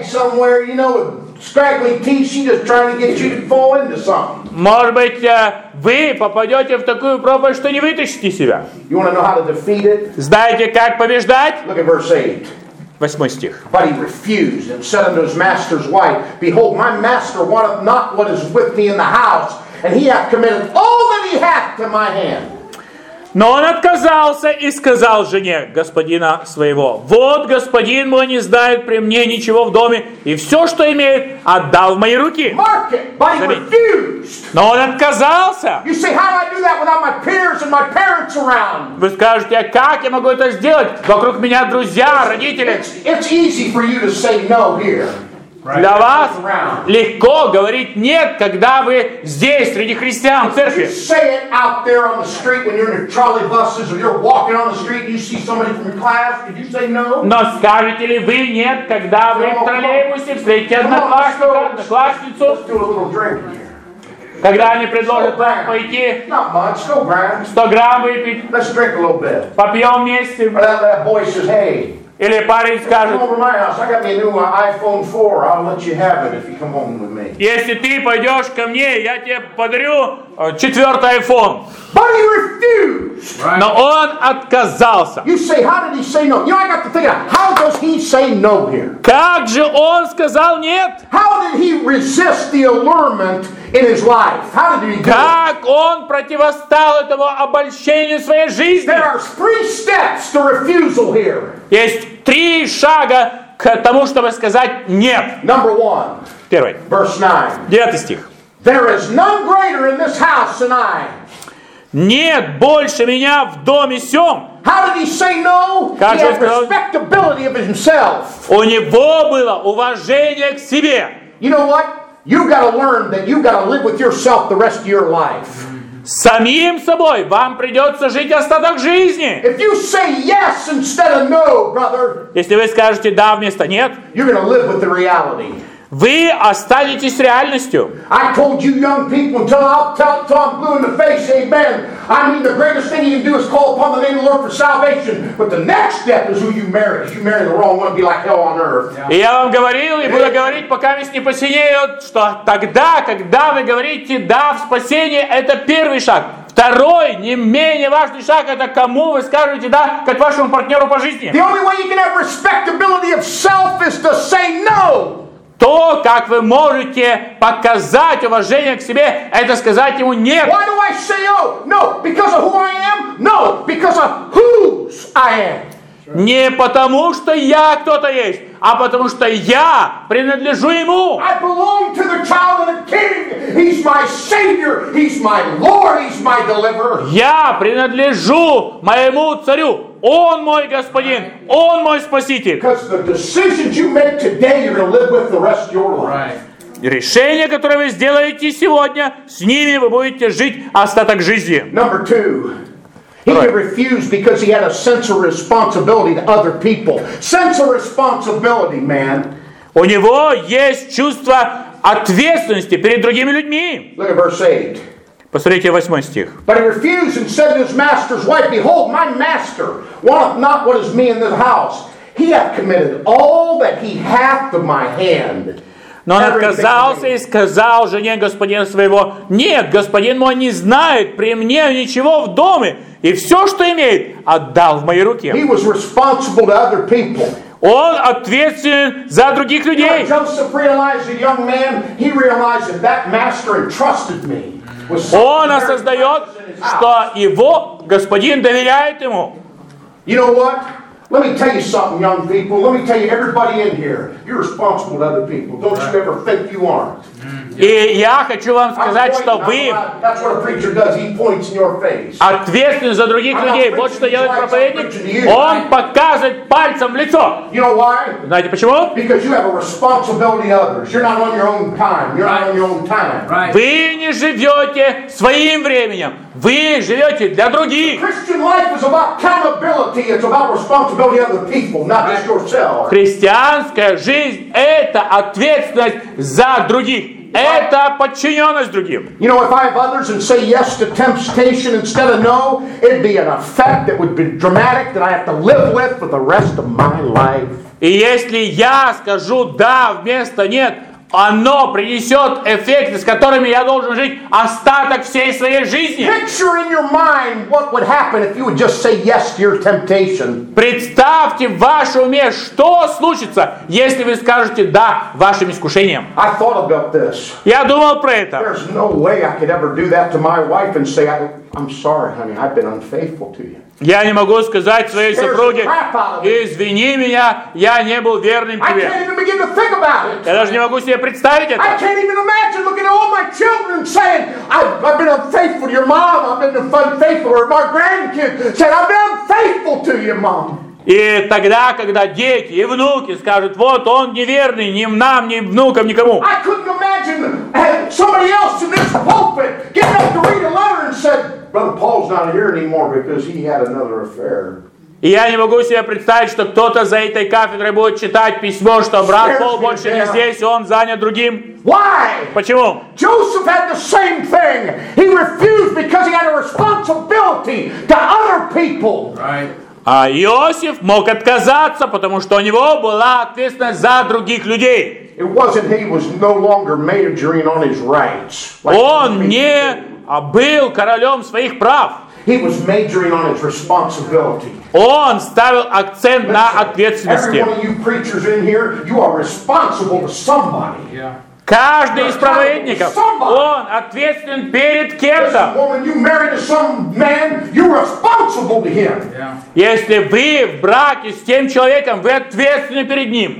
Может быть, вы попадете в такую пропасть, что не вытащите себя. Знаете, как побеждать? 8 стих. But he refused and said unto his master's wife, Behold, my master wanteth not what is with me in the house, and he hath committed all that he hath to my hand. Но он отказался и сказал жене господина своего: вот господин мой не знает при мне ничего в доме, и все, что имеет, отдал в мои руки. Mark it, but he refused. Но он отказался. You say, how do I do that without my peers and my parents around? Вы скажете, как я могу это сделать? Вокруг меня друзья, родители. It's easy for you to say no here. Для вас легко говорить нет, когда вы здесь, среди христиан, в церкви. Say it out there on the street when you're in the trolley buses or you're walking on the street and you see somebody from your class. Did you say no? Но скажете ли вы нет, когда вы в троллейбусе встретите одноклассника, одноклассницу, Let's do a little drinking here. когда они предложат вам пойти Not much, 100 grams. 100 грамм выпить, Let's drink a little bit. попьем вместе? Or that boy says, hey, Или парень come скажет: over to my house. I got me a new iPhone 4. I'll let you have it if you come home with me. если ты пойдешь ко мне, я тебе подарю 4-й iPhone. But he refused. Но он отказался. You say, how did he say no? You know, I got to think of how does he say no here? Как же он сказал нет? How did he resist the allurement in his life? How did he do it? Как он противостал этому обольщению своей жизни? There are 3 steps to refusal here. Есть 3 шага к тому, чтобы сказать нет. Number 1, Первый, verse 9. 9 стих. There is none greater in this house than I. Нет больше меня в доме сём. How did he say no? Как He же он had сказал? respectability of himself. У него было уважение к себе. You know what? You've got to learn that you've got to live with yourself the rest of your life. Самим собой вам придется жить остаток жизни. If you say yes instead of no, brother, Если вы скажете да вместо нет, you're going to live with the reality. вы останетесь реальностью. I told you young people until I'm blue in the face, amen. I mean, the greatest thing you can do is call upon the name of the Lord for salvation. But the next step is who you marry. If you marry the wrong one, it'll be like hell on earth. И я вам говорил, и буду говорить, пока не посинеют, что тогда, когда вы говорите «да» в спасение, это первый шаг. Второй, не менее важный шаг, это кому вы скажете «да», как вашему партнеру по жизни. The only way you can have respectability of self is to say no. То, как вы можете показать уважение к себе, это сказать ему «нет». Why do I say oh? No, because of who I am? No, because of whose I am. Не потому, что я кто-то есть, а потому, что я принадлежу ему. I belong to the child of the King. He's my Savior. He's my Lord. He's my deliverer. Я принадлежу моему царю. Он мой господин, он мой спаситель. Because the decisions you make today, you're going to live with the rest of your life. Решения, которые вы сделаете сегодня, с ними вы будете жить остаток жизни. Number 2. He refused because he had a sense of responsibility to other people. Sense of responsibility, man. У него есть чувство ответственности перед другими людьми. Look at verse 8. Посмотрите 8 стих. But he refused and said to his master's wife, behold, my master wanteth not what is me in this house. He hath committed all that he hath to my hand. Но он отказался и сказал жене господина своего: нет, господин мой не знает при мне ничего в доме, и все, что имеет, отдал в мои руки. He was responsible to other people. Он ответственен за других людей. Joseph realized, a young man, he realized that that master entrusted me. Он осознает, что его господин доверяет ему. You know what? Let me tell you something, young people. Let me tell you, everybody in here, you're responsible to other people. Don't you ever think you aren't. И я хочу вам сказать, что вы ответственны за других людей. Вот что делает проповедник. Он показывает пальцем в лицо. Знаете почему? Вы не живете своим временем. Вы живете для других. Христианская жизнь – это ответственность за других. Это подчиненность другим. You know, if I have others and say yes to temptation instead of no, it'd be an effect that would be dramatic that I have to live with for the rest of my life. И если я скажу да вместо нет, оно принесет эффекты, с которыми я должен жить остаток всей своей жизни. Picture in your mind what would happen if you would just say yes to your temptation. Представьте в вашем уме, что случится, если вы скажете «да» вашим искушениям. I thought about this. Я думал про это. There's no way I could ever do that to my wife and say, I'm sorry, honey, I've been unfaithful to you. Я не могу сказать своей супруге: извини меня, я не был верным тебе. Я даже не могу себе представить это. И тогда, когда дети и внуки скажут: вот он неверный ни нам, ни внукам, никому. Brother Paul's not here anymore because he had another affair. И я не могу себе представить, что кто-то за этой кафедрой будет читать письмо, что брат Пол больше не здесь, он занят другим. Why? Почему? Joseph had the same thing. He refused because he had a responsibility to other people. Right. А Иосиф мог отказаться, потому что у него была ответственность за других людей. It wasn't he was no longer majoring on his rights. Он не был королем своих прав. He was majoring on his responsibility. Он ставил акцент на ответственности. Every one of you preachers in here, you are responsible to somebody. Yeah. Каждый из проповедников, он ответственен перед кем-то. Если вы в браке с тем человеком, вы ответственны перед ним.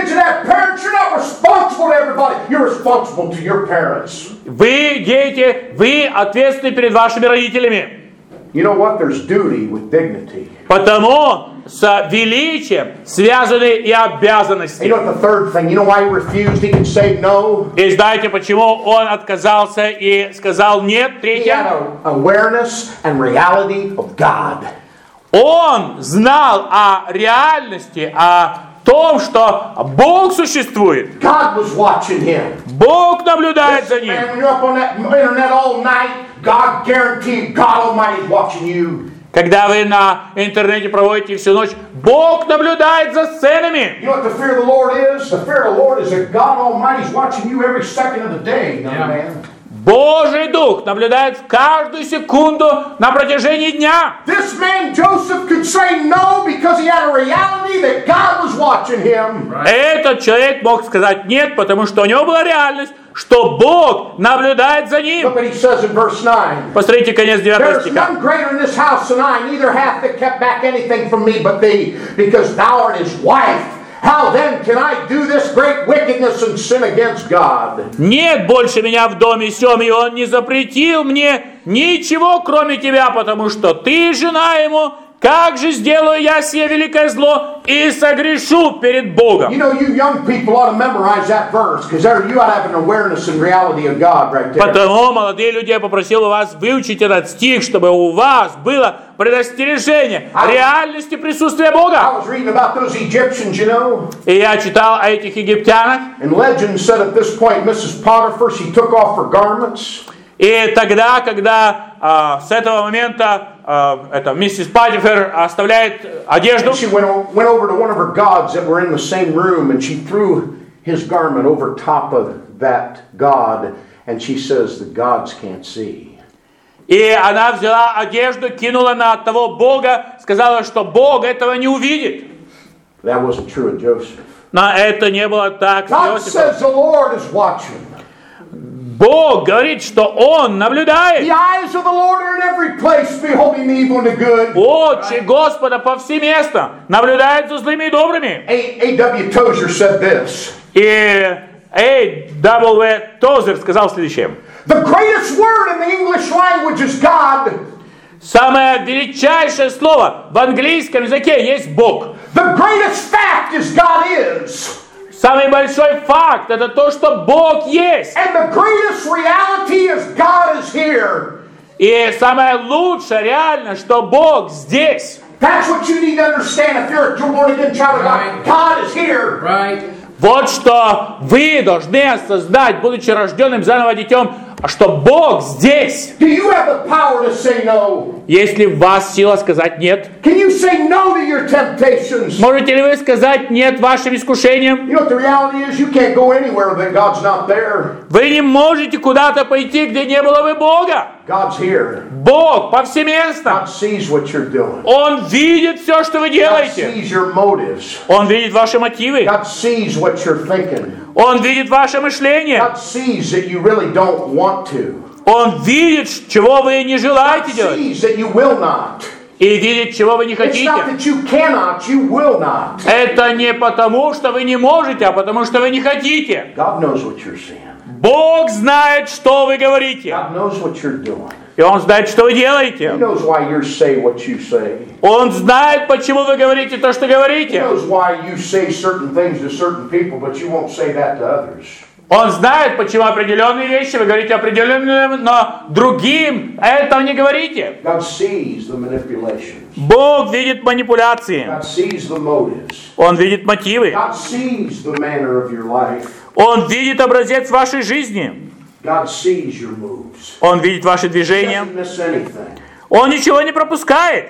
Вы, дети, вы ответственны перед вашими родителями. You know what? There's duty with dignity. Потому с величием связаны и обязанности. You know what the third thing? You know why he refused? He could say no. И знаете, почему он отказался и сказал нет? Третье. He had awareness and reality of God. Он знал о реальности, о том, что Бог существует. God was watching him. Бог наблюдает за ним. When you're up on that internet all night, God guaranteed God Almighty is watching you. Когда вы на интернете проводите всю ночь, Бог наблюдает за сценами. You know what the fear of the Lord is? The fear of the Lord is that God Almighty is watching you every second of the day, young man. Божий Дух наблюдает в каждую секунду на протяжении дня. This man Joseph could say no because he had a reality that God was watching him. Этот человек мог сказать нет, потому что у него была реальность, что Бог наблюдает за ним. Look what he says in verse 9. Посмотрите конец 9 There's стиха. none greater in this house than I, neither hath that kept back anything from me but thee, because thou art his wife. How then can I do this great wickedness and sin against God? Нет больше меня в доме сём, и он не запретил мне ничего, кроме тебя, потому что ты жена ему. Как же сделаю я сие великое зло и согрешу перед Богом? You know, you young people ought to memorize that verse, because you ought to have an awareness and reality of God right there. Потому, молодые люди, я попросил у вас выучить этот стих, чтобы у вас было предостережение реальности присутствия Бога. I was reading about those Egyptians, you know. И я читал о этих египтянах. And legend said at this point, Mrs. Potiphar, she took off her garments. И тогда, когда с этого момента миссис Патифер оставляет одежду, she went over to one of her gods that were in the same room, and she threw his garment over top of that god, and she says the gods can't see. И она взяла одежду, кинула на того Бога, сказала, что Бог этого не увидит. That wasn't true of Joseph. Но это не было так с God Иосифом. says the Lord is watching. Бог говорит, что Он наблюдает. The eyes of the Lord are in every place, beholding the evil and the good. Очи Господа повсеместно наблюдают за злыми и добрыми. A.W. Tozer said this. И A.W. Tozer сказал следующее. The greatest word in the English language is God. Самое величайшее слово в английском языке есть Бог. The greatest fact is God is. Самый большой факт это то, что Бог есть. And the greatest reality is God is here. И самое лучшее реально, что Бог здесь. That's what you need to understand if you're a born again child of God. God is here. Right. Вот что вы должны осознать, будучи рожденным заново детем, что Бог здесь. Do you have the power to say no? Есть ли в вас сила сказать нет? Can you say no to your temptations? Можете ли вы сказать нет вашим искушениям? You know what the reality is? You can't go anywhere that God's not there. Вы не можете куда-то пойти, где не было бы Бога. God's here. Бог повсеместно. God sees what you're doing. Он видит все, что вы God делаете. sees your motives. Он видит ваши мотивы. God sees what you're thinking. Он видит ваше мышление. God sees that you really don't want to. Он видит, чего вы не God желаете делать. sees that you will not. И видит, чего вы не It's хотите. not that you cannot, you will not. Это не потому, что вы не можете, а потому, что вы не хотите. God knows what you're saying. Бог знает, что вы говорите. God knows what you're doing. И Он знает, что вы He делаете. knows why you say what you say. Он знает, почему вы говорите то, что He говорите. knows why you say certain things to certain people, but you won't say that to others. Он знает, почему определенные вещи вы говорите определенные, но другим этого не говорите. God sees the manipulations. Бог видит манипуляции. God sees the motives. Он видит мотивы. God sees the manner of your life. Он видит образец вашей жизни. God sees your moves. Он видит ваши He движения. doesn't miss anything. Он ничего не пропускает.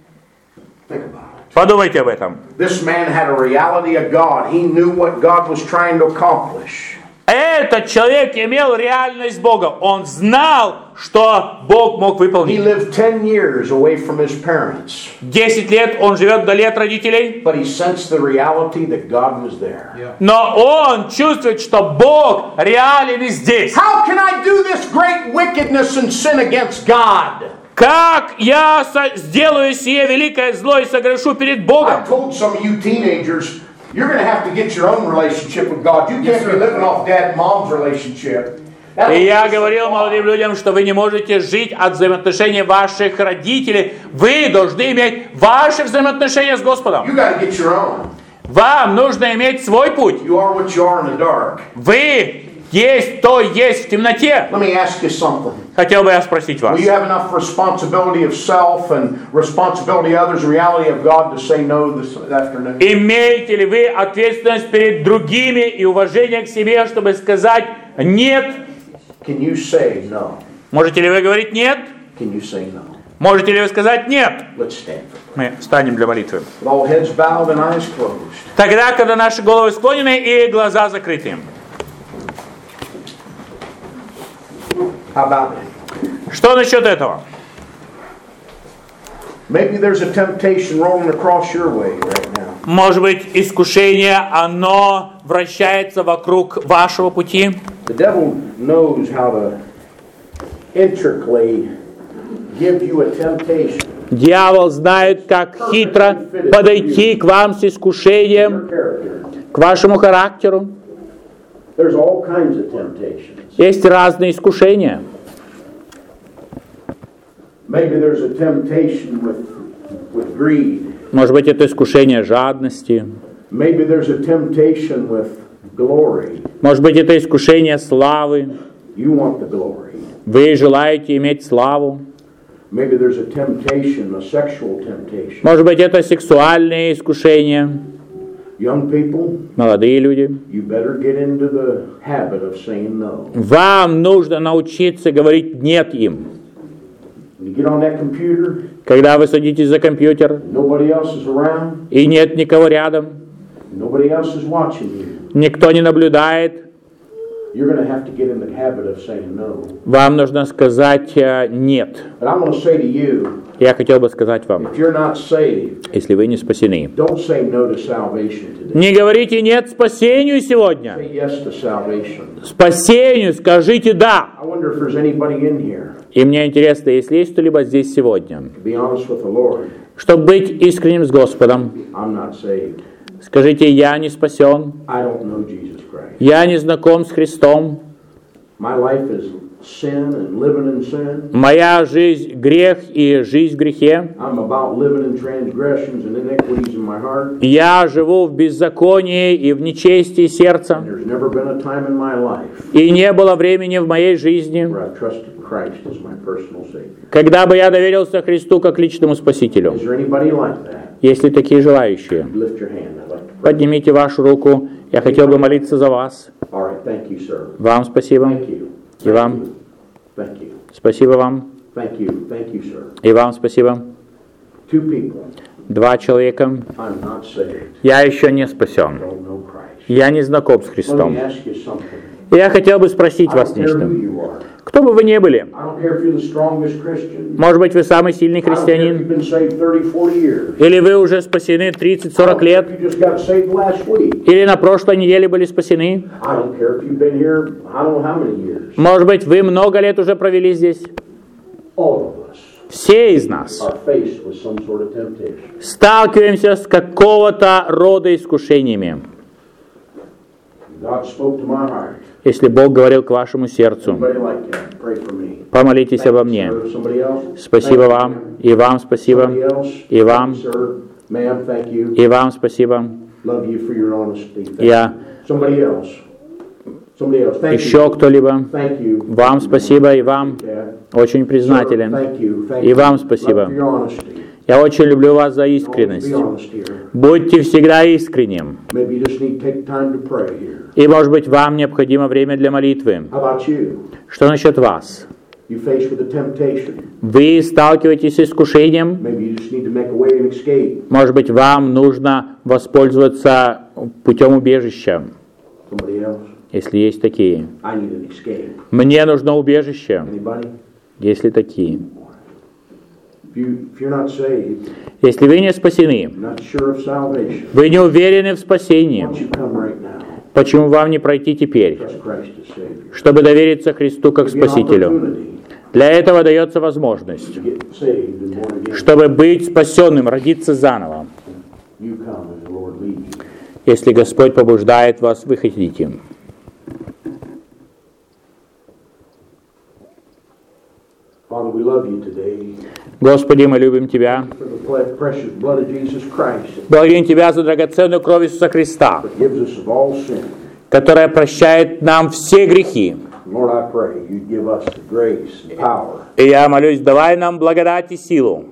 Think about it. Подумайте об этом. This man had a reality of God. He knew what God was trying to accomplish. Этот человек имел реальность Бога. Он знал, что Бог мог He выполнить. lived 10 years away from his parents, 10 лет он живет вдали от родителей, but he sensed the reality that God was there. но он чувствует, что Бог реален и здесь. How can I do this great wickedness and sin against God? Как я сделаю сие великое зло и согрешу перед Богом? I told some of you teenagers, you're going to have to get your own relationship with God. You can't be living off dad and mom's relationship. И я говорил молодым людям, что вы не можете жить от взаимоотношений ваших родителей. Вы должны иметь ваши взаимоотношения с Господом. You got to get your own. Вам нужно иметь свой путь. You are what you are in the dark. Вы есть то есть в темноте. Let me ask you something. Хотел бы я спросить вас. Will you have enough responsibility of self and responsibility of others, reality of God to say no this afternoon? Имеете ли вы ответственность перед другими и уважение к себе, чтобы сказать «нет»? Can you say no? Можете ли вы говорить «нет»? Can you say no? Можете ли вы сказать «нет»? Let's stand for Мы встанем для молитвы. with all heads bowed and eyes closed. Тогда, когда наши головы склонены и глаза закрыты. How about it? Что насчет этого? Maybe there's a temptation rolling across your way right now. Может быть, искушение, оно вращается вокруг вашего пути? The devil knows how to intricately give you a temptation. Дьявол знает, как хитро подойти к вам с искушением, Your character. к вашему характеру. There's all kinds of temptations. Есть разные искушения. Maybe there's a temptation with greed. Может быть, это искушение жадности. Maybe there's a temptation with glory. Может быть, это искушение славы. You want the glory. Вы желаете иметь славу. Maybe there's a temptation, a sexual temptation. Может быть, это сексуальные искушения. Young people, Молодые люди. you better get into the habit of saying no. Вам нужно научиться говорить «нет» им. When you get on that computer, Когда вы садитесь за компьютер, nobody else is around, и нет никого рядом, nobody else is watching you. никто не наблюдает, You're going to have to get in the habit of saying no. вам нужно сказать «нет». But I'm going to say to you, Я хотел бы сказать вам, if you're not saved, если вы не спасены, don't say no to salvation today. не говорите «нет» спасению сегодня. Say yes to salvation. Спасению скажите «да». I wonder if there's anybody in here, И мне интересно, если есть кто-либо здесь сегодня, to be honest with the Lord, чтобы быть искренним с Господом, I'm not saved. скажите «я не спасен», I don't know Jesus Christ. «я не знаком с Христом», My life is sin and living in sin. «моя жизнь грех и жизнь в грехе», I'm about living in transgressions and iniquities in my heart. «я живу в беззаконии и в нечестии сердца», There's never been a time in my life и не было времени в моей жизни, where I've trusted Christ as my personal Savior. когда бы я доверился Христу как личному Спасителю. Is there anybody like that? Есть ли такие желающие? Lift your hand. I'd like to pray. Поднимите вашу руку. Я хотел бы молиться за вас. All right. Thank you, sir. Вам спасибо. Thank you. И вам Thank you. спасибо вам. Thank you. Thank you, sir. И вам спасибо. Two people. Два человека. I'm not saved. Я еще не спасен. Don't know Christ. Я не знаком с Let Христом. me ask you something. Я хотел бы спросить I вас don't care нечто. who you are. Кто бы вы ни были, I don't care if you're the strongest Christian. может быть, вы самый сильный I don't care if you've христианин, been saved 30-40 years. или вы уже спасены 30-40 лет, You just got saved last week. или на прошлой неделе были спасены. I don't care if you've been here, I don't know how many years. Может быть, вы много лет уже провели здесь. All of us Все из нас are faced with some sort of temptation. сталкиваемся с какого-то рода искушениями. God spoke to my heart. Если Бог говорил к вашему сердцу, Anybody like that? Pray for me. помолитесь обо мне. Sir, somebody else? Спасибо Thank you. вам, и вам спасибо, Somebody else? и вам, Thank you, sir. Ma'am, thank you. и вам спасибо. Love you for your honesty. Thank Я, you. Somebody else. Somebody else. Thank еще you. кто-либо, Thank you. вам спасибо, и вам Yeah. очень Sir, признателен. thank you. Thank И you. вам спасибо. Love for your honesty. Я очень люблю вас за Always искренность. be honest here. Будьте всегда искренним. Maybe you just need to take time to pray here. И, может быть, вам необходимо время для молитвы. How about you? Что насчет вас? You faced with a temptation. Вы сталкиваетесь с искушением. Maybe you just need to make a way and escape. Может быть, вам нужно воспользоваться путем убежища, Somebody else? если есть такие. I need an escape. Мне нужно убежище, Anybody? если такие. If you're not saved, Если вы не спасены, you're not sure of salvation, вы не уверены в why спасении, don't you come right now? почему вам не пройти теперь, Trust Christ as Savior. чтобы довериться Христу как Give you an Спасителю? opportunity Для этого дается возможность, to get saved and born again. чтобы быть спасенным, родиться заново. You come and the Lord leads you. Если Господь побуждает вас, вы хотите. Father, we love you today Господи, мы любим Тебя. for the precious blood of Jesus Christ Благодарим Тебя за драгоценную кровь Иисуса Христа, that forgives us of all sin. которая прощает нам все грехи. Lord, I pray you give us the grace and power И я молюсь, давай нам благодать и силу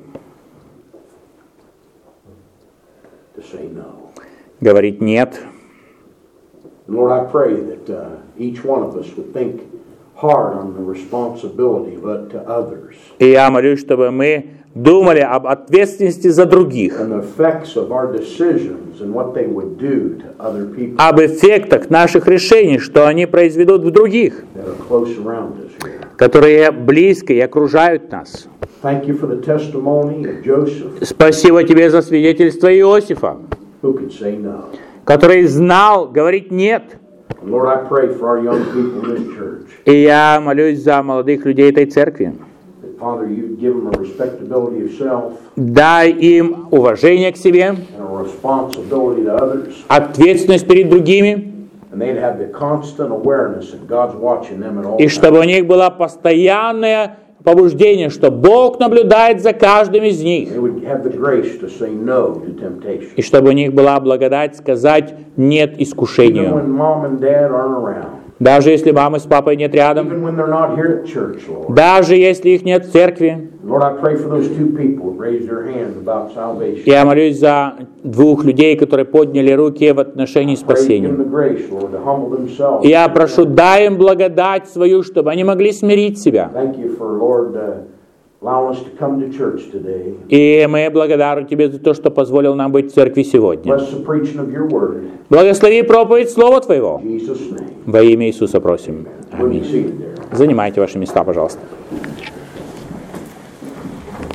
to say no. говорить «нет». And Lord, I pray that each one of us would think hard on the responsibility, but to others, И я молюсь, чтобы мы думали об ответственности за других, and the effects of our decisions and what they would do to other people об эффектах наших решений, что они произведут в других, that are close around us here. которые близко и окружают нас. Thank you for the testimony of Joseph, Спасибо Тебе за свидетельство Иосифа, who could say no. который знал говорить «нет». And Lord, I pray for our young people in this church, И я молюсь за молодых людей этой церкви. that Father, you give them a respectability of self Дай им уважение к себе, and a responsibility to others, ответственность перед другими, and they'd have the constant awareness that God's watching them at all и чтобы у times. них было постоянное побуждение, что Бог наблюдает за каждым из них, They would have the grace to say no to temptation. и чтобы у них была благодать сказать «нет» Even искушению. when mom and dad aren't around. Даже если мамы с папой нет рядом, Even when they're not here at church, Lord. даже если их нет в церкви. Lord, I pray for those two people who raised their hand about salvation. Я молюсь за двух людей, которые подняли руки в отношении Pray, give спасения. them the grace, Lord, to humble themselves. Я прошу, дай им благодать свою, чтобы они могли смирить себя. Thank you for, Lord, allowing us to come to church today. И мы благодарны Тебе за то, что позволил нам быть в церкви сегодня. Bless the preaching of your word. Благослови проповедь Слова Твоего. In Jesus' name. Во имя Иисуса просим. We'll be Аминь. seated there. Занимайте ваши места, пожалуйста.